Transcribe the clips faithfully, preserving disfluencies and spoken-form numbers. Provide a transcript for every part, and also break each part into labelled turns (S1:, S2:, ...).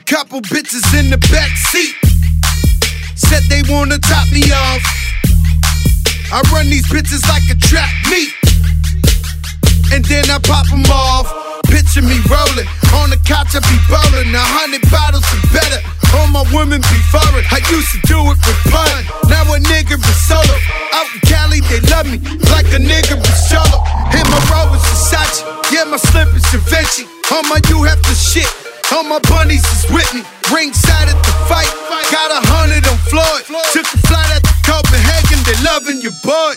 S1: couple bitches in the back seat. Said they wanna top me off. I run these bitches like a trap meet, and then I pop them off. Picture me rolling on the couch, I be bowling. A hundred bottles and better. All my women be foreign. I used to do it for fun. Now a nigga be solo. Out in Cali, they love me like a nigga be solo. Hit my robe is Versace. Yeah, my slippers are Vinci. All my you have to shit. All my bunnies is with me. Ringside at the fight. Got a hundred on Floyd. Took a flight out to Copenhagen. They loving your boy.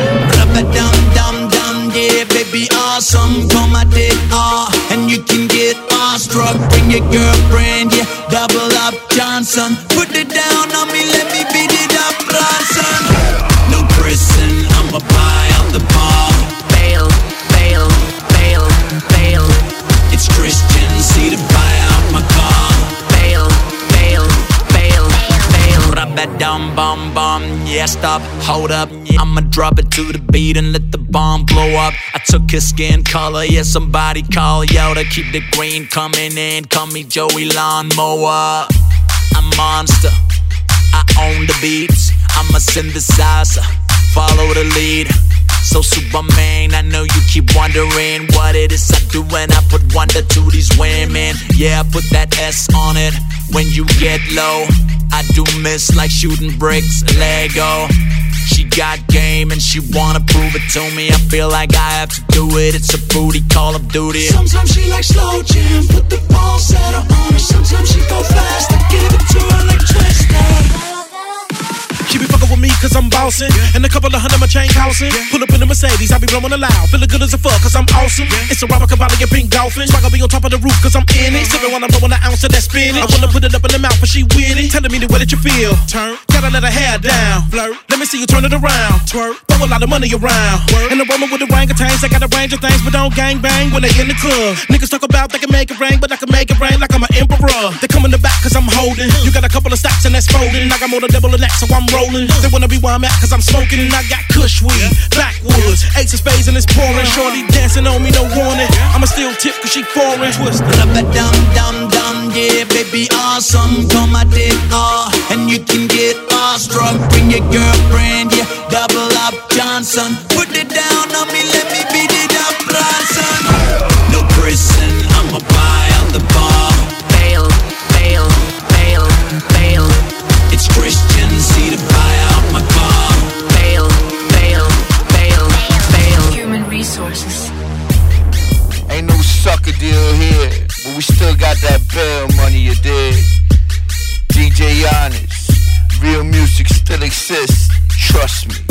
S2: Dum dum dum, yeah, baby, awesome. Call my dick, ah, and you can get awestruck. Bring your girlfriend, yeah, double up Johnson. Put it down on me, let me beat it up, Bronson. No prison, I'm a buy out the bar. Bail, bail, bail, bail. It's Christian, see the fire out my car. Bail, bail, bail, bail. Dum bum bum, yeah, stop, hold up. I'ma drop it to the beat and let the bomb blow up. I took his skin color, yeah, somebody call yo to keep the green coming in. Call me Joey Lawnmower. I'm monster, I own the beats. I'm a synthesizer, follow the lead. So Superman, I know you keep wondering what it is I do when I put wonder to these women. Yeah, I put that S on it. When you get low, I do miss like shooting bricks, Lego. She got game and she wanna prove it to me. I feel like I have to do it. It's a booty Call of Duty. Sometimes she likes slow jam, put the ball set on me. Sometimes she go fast, I give it to her like Twister.
S3: She be fucking with me cause I'm bossing, yeah. And a couple of hundred my chain counting, yeah. Pull up in a Mercedes, I be blowing loud. Feeling good as a fuck cause I'm awesome, yeah. It's a Robert Cavalli and pink dolphin. Swagger be on top of the roof cause I'm in it. Sipping when I'm blowing an ounce of that spinach. I wanna put it up in the mouth but she with it. Telling me the way that you feel. Turn, gotta let her hair down. Flirt, let me see you turn it around. Twerk, throw a lot of money around. Work. And a woman with orangutans, I got a range of things but don't gang bang when they in the club. Niggas talk about they can make it rain but I can make it rain like I'm an emperor. They come in the back cause I'm holding. You got a couple of stacks and that's folding. I got more than double the neck so I'm rolling. They wanna be where I'm at cause I'm smoking and I got kush weed, backwoods, ace of spades and it's pouring. Shorty dancing on me, no warning. I'ma still tip cause she foreign. Twisted.
S2: Dum dum dum, yeah, baby, awesome. Call my dick, ah, and you can get awestruck. Bring your girlfriend, yeah, double up Johnson. Put it down on me, let me beat it up, Bronson. No prison, I'ma buy out the bar. Bail, bail, bail, bail. It's Christian, see the fire out my car. Bail, bail, bail, bail.
S4: Human resources.
S5: Ain't no sucker deal here, but we still got that bail money, you dig? D J Giannis, real music still exists, trust me.